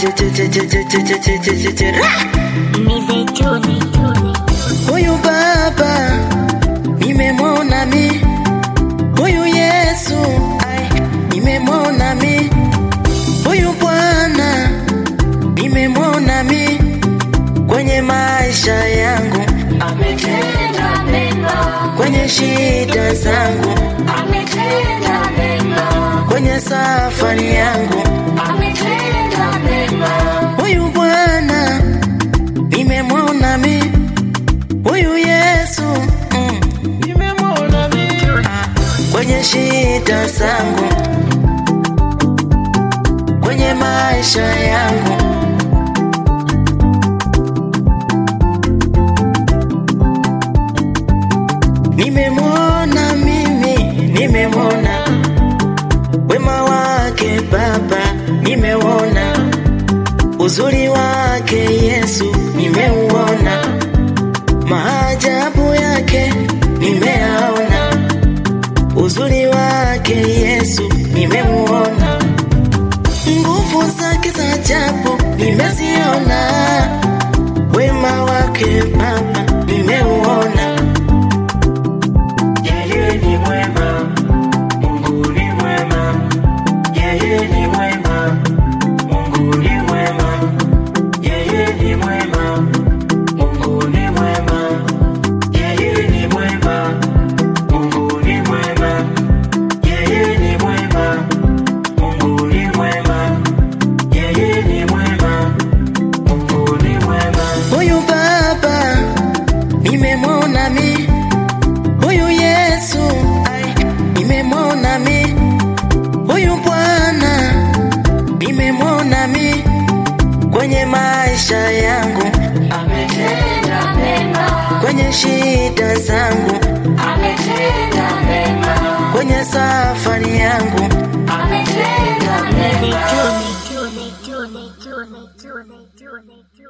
Huyu Baba nimemwona mi, huyu Yesu nimemwona mi, huyu Bwana nimemwona mi, kwenye maisha yangu ametenda mema, kwenye shida zangu ametenda mema, kwenye safari yangu ametenda mema, huyu Bwana nimemwona mi, huyu Yesu nimemwona mi, kwenye shida zangu kwenye maisha yangu. Nimemwona mimi, nimemwona wema wake Baba, nimeuona uzuri wake Yesu, nimeuona maajabu yake, nimeaona uzuri wake Yesu, nimeuona nguvu zake za ajabu, nimeziona wema wake Baba, nimeuona. Huyu Baba nimemwona mi, huyu Yesu nimemwona mi, huyu Bwana nimemwona mi, kwenye maisha yangu ametenda mema, kwenye shida zangu ametenda mema, kwenye safari yangu ametenda mema.